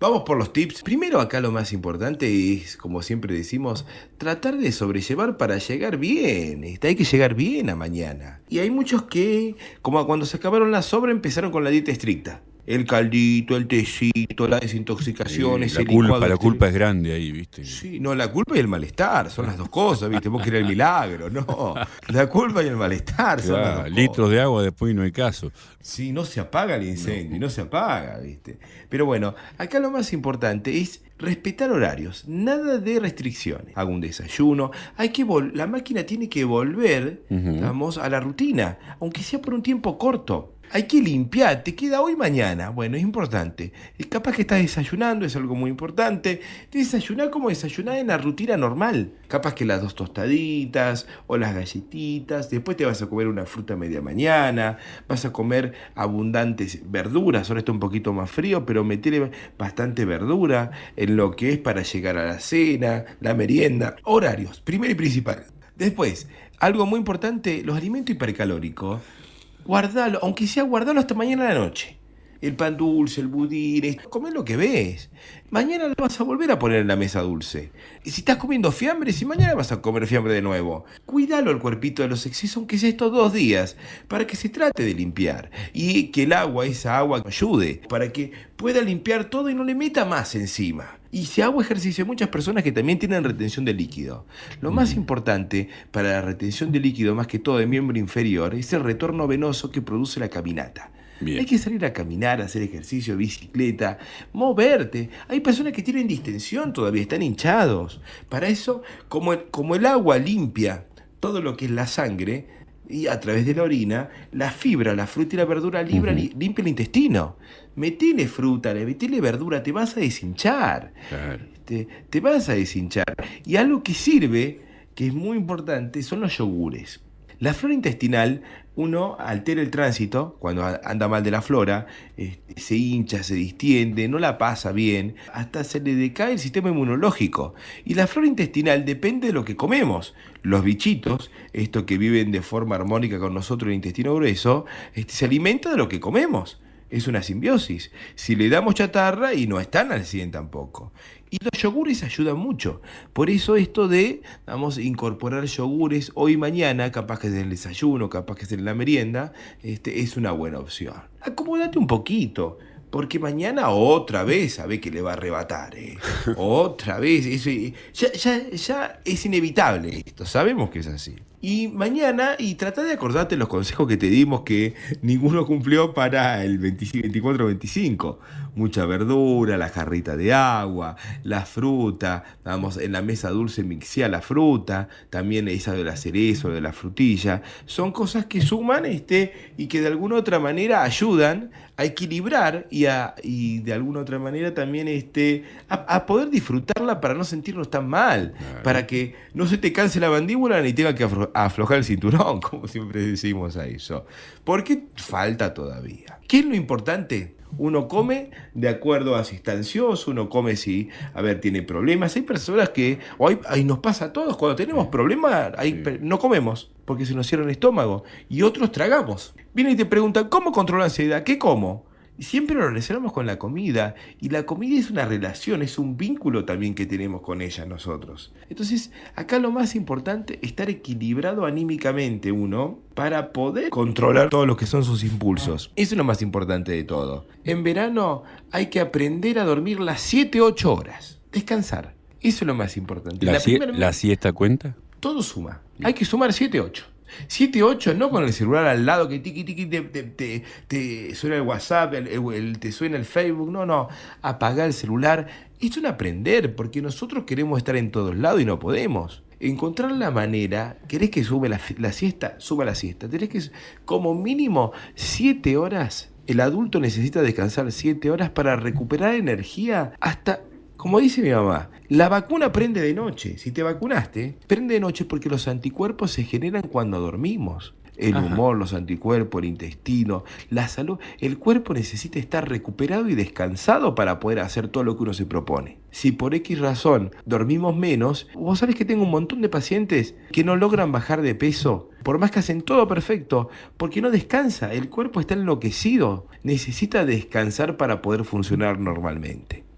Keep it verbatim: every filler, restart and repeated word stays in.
Vamos por los tips. Primero, acá lo más importante es, como siempre decimos, tratar de sobrellevar para llegar bien. Este, Hay que llegar bien a mañana. Y hay muchos que, como cuando se acabaron las sobras, empezaron con la dieta estricta. El caldito, el tecito, la desintoxicación, Eh, ese la culpa, licuado la este- culpa es grande ahí, ¿viste? Sí, no, la culpa y el malestar, son las dos cosas, ¿viste? Vos querés el milagro, no. La culpa y el malestar son las Claro, dos litros cosas. de agua después no hay caso. Sí, no se apaga el incendio, no se apaga, ¿viste? Pero bueno, acá lo más importante es respetar horarios, nada de restricciones. Hago un desayuno, hay que vol- la máquina tiene que volver, Ujú. vamos, a la rutina, aunque sea por un tiempo corto. Hay que limpiar, te queda hoy mañana. Bueno, es importante. Es capaz que estás desayunando, es algo muy importante. Desayunar como desayunar en la rutina normal. Capaz que las dos tostaditas o las galletitas. Después te vas a comer una fruta a media mañana. Vas a comer abundantes verduras. Ahora está un poquito más frío, pero meterle bastante verdura en lo que es para llegar a la cena, la merienda. Horarios, primero y principal. Después, algo muy importante, los alimentos hipercalóricos. Guardalo, aunque sea guardalo hasta mañana a la noche. El pan dulce, el budín, es- comé lo que ves. Mañana lo vas a volver a poner en la mesa dulce. Y si estás comiendo fiambre, si mañana vas a comer fiambre de nuevo. Cuídalo el cuerpito de los excesos, aunque sea estos dos días, para que se trate de limpiar. Y que el agua, esa agua, ayude, para que pueda limpiar todo y no le meta más encima. Y si hago ejercicio, hay muchas personas que también tienen retención de líquido. Lo más importante para la retención de líquido, más que todo de miembro inferior, es el retorno venoso que produce la caminata. Bien. Hay que salir a caminar, hacer ejercicio, bicicleta, moverte. Hay personas que tienen distensión todavía, están hinchados. Para eso, como el, como el agua limpia todo lo que es la sangre, y a través de la orina, la fibra, la fruta y la verdura libra, Ujú. li- limpia el intestino. Metele fruta, metele verdura, te vas a deshinchar. Claro. Te, te vas a deshinchar. Y algo que sirve, que es muy importante, son los yogures. La flora intestinal, uno altera el tránsito cuando a- anda mal de la flora, este, se hincha, se distiende, no la pasa bien, hasta se le decae el sistema inmunológico. Y la flora intestinal depende de lo que comemos. Los bichitos, estos que viven de forma armónica con nosotros en el intestino grueso, este, se alimentan de lo que comemos. Es una simbiosis. Si le damos chatarra y no están al cien tampoco. Y los yogures ayudan mucho. Por eso esto de, vamos, incorporar yogures hoy y mañana, capaz que es en el desayuno, capaz que es en la merienda, este, es una buena opción. Acomódate un poquito, porque mañana otra vez sabe que le va a arrebatar. ¿eh? Otra vez. Eso, ya, ya, ya es inevitable esto, sabemos que es así. Y mañana, y trata de acordarte los consejos que te dimos que ninguno cumplió para el veinticuatro veinticinco. Mucha verdura, la jarrita de agua, la fruta, vamos, en la mesa dulce mixea la fruta, también esa de la cereza o de la frutilla. Son cosas que suman este, y que de alguna otra manera ayudan a equilibrar y, a, y de alguna otra manera también este, a, a poder disfrutarla para no sentirnos tan mal, Claro. para que no se te canse la mandíbula ni tenga que afro- aflojar el cinturón, como siempre decimos a eso. Porque falta todavía. ¿Qué es lo importante? Uno come de acuerdo a si está ansioso, uno come si, a ver, tiene problemas. Hay personas que, o hay- ahí nos pasa a todos, cuando tenemos problemas, hay Sí. pe- no comemos, porque se nos cierra el estómago, y otros tragamos. Vienen y te preguntan, ¿cómo controlo la ansiedad? ¿Qué como? Y siempre lo relacionamos con la comida, y la comida es una relación, es un vínculo también que tenemos con ella nosotros. Entonces, acá lo más importante es estar equilibrado anímicamente uno para poder controlar todo lo que son sus impulsos. Eso es lo más importante de todo. En verano hay que aprender a dormir las siete ocho horas, descansar. Eso es lo más importante. ¿La, La sie- primera- la siesta cuenta? todo suma. Hay que sumar siete ocho. siete ocho, no con el celular al lado que tiqui tiqui te, te, te- te suena el WhatsApp, el, el- el- te suena el Facebook. No, no. Apagar el celular. Esto es un aprender, porque nosotros queremos estar en todos lados y no podemos. Encontrar la manera, querés que sube la, fi- la siesta, suba la siesta. Tenés que, como mínimo, siete horas. El adulto necesita descansar siete horas para recuperar energía hasta. Como dice mi mamá, la vacuna prende de noche. Si te vacunaste, prende de noche porque los anticuerpos se generan cuando dormimos. El Ajá. humor, los anticuerpos, el intestino, la salud. El cuerpo necesita estar recuperado y descansado para poder hacer todo lo que uno se propone. Si por X razón dormimos menos, vos sabés que tengo un montón de pacientes que no logran bajar de peso, por más que hacen todo perfecto, porque no descansa. El cuerpo está enloquecido. Necesita descansar para poder funcionar normalmente.